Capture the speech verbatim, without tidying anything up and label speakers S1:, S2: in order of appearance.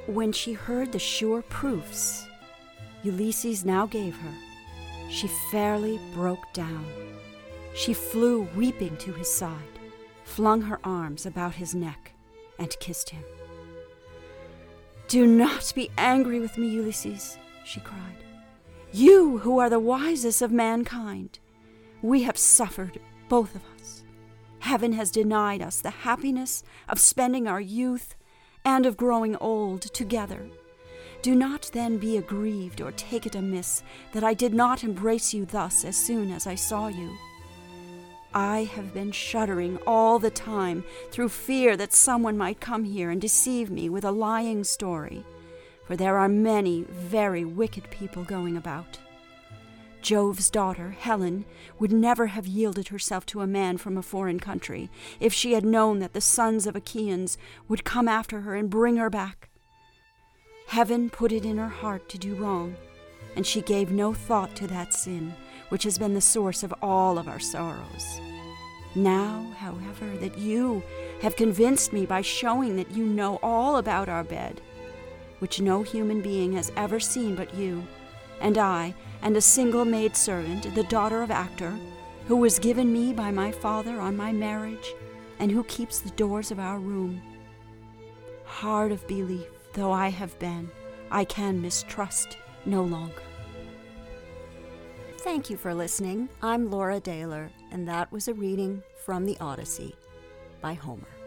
S1: When she heard the sure proofs Ulysses now gave her, she fairly broke down. She flew weeping to his side, flung her arms about his neck, and kissed him. "Do not be angry with me, Ulysses," she cried. "You who are the wisest of mankind. We have suffered, both of us. Heaven has denied us the happiness of spending our youth and of growing old together. Do not then be aggrieved or take it amiss that I did not embrace you thus as soon as I saw you. I have been shuddering all the time through fear that someone might come here and deceive me with a lying story, for there are many very wicked people going about. Jove's daughter, Helen, would never have yielded herself to a man from a foreign country if she had known that the sons of Achaeans would come after her and bring her back. Heaven put it in her heart to do wrong, and she gave no thought to that sin, which has been the source of all of our sorrows. Now, however, that you have convinced me by showing that you know all about our bed, which no human being has ever seen but you, and I, and a single maidservant, the daughter of Actor, who was given me by my father on my marriage, and who keeps the doors of our room. Hard of belief though I have been, I can mistrust no longer."
S2: Thank you for listening. I'm Laura Daylor, and that was a reading from the Odyssey by Homer.